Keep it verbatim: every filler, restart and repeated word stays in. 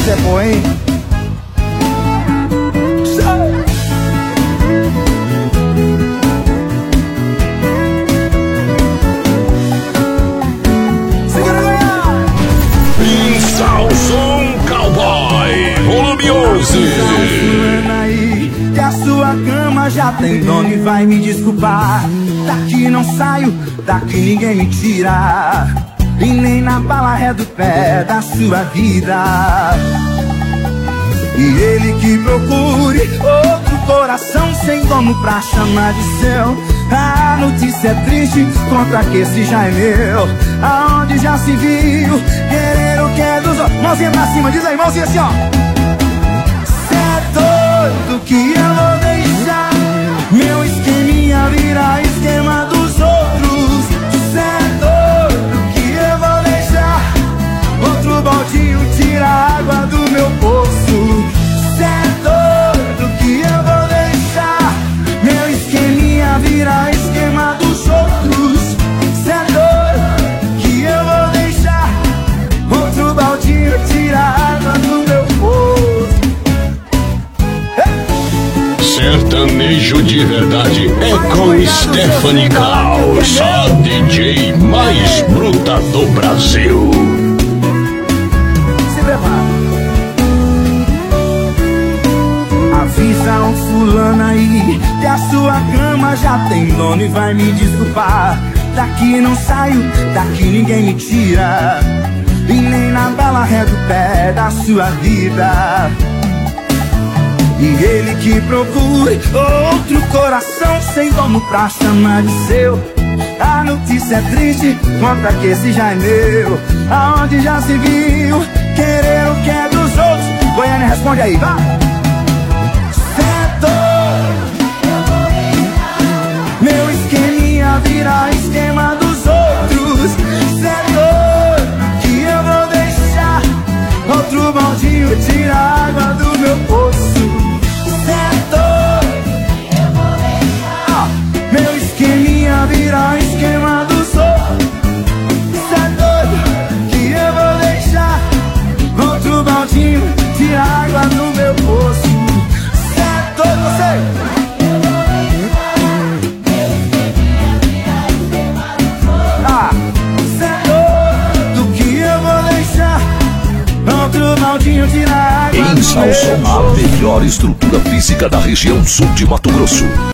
Essa é boa, hein? Que a sua cama já tem dono e vai me desculpar. Daqui não saio, daqui ninguém me tira, e nem na bala ré do pé da sua vida. E ele que procure outro coração sem dono pra chamar de seu. A notícia é triste, contra que esse já é meu. Aonde já se viu querer o que é dos outros. Mãozinha pra cima, diz aí, mãozinha assim, ó. Do que eu vou deixar meu esqueminha virar esquema dos outros. Cê é doido que eu vou deixar outro baldinho tirar a água do meu poço. Cê é doido que eu vou deixar meu esqueminha virar esquema dos outros. Cê é doido que eu vou deixar outro baldinho tirar a água do meu poço. Sertanejo de verdade é com Stephanie Klaus, a D J mais bruta do Brasil. Se prepara. Avisa um fulano aí que a sua cama já tem dono e vai me desculpar. Daqui não saio, daqui ninguém me tira, e nem na bala ré do pé da sua vida. E ele que procure outro coração sem dono pra chamar de seu. A notícia é triste, conta que esse já é meu. Aonde já se viu querer o que é dos outros. Goiânia, responde aí, vai. Cê é doido, meu esqueminha vira esquema dos outros. Cê é doido que eu vou deixar outro baldinho tirar a água do meu poço. Virar esquema do sol. Cê é doido que eu vou deixar outro baldinho tirar água no meu poço. Cê é doido, você. Ah, cê é doido que eu vou deixar outro baldinho tirar água no meu poço. Em Salson, a melhor estrutura física da região sul de Mato Grosso.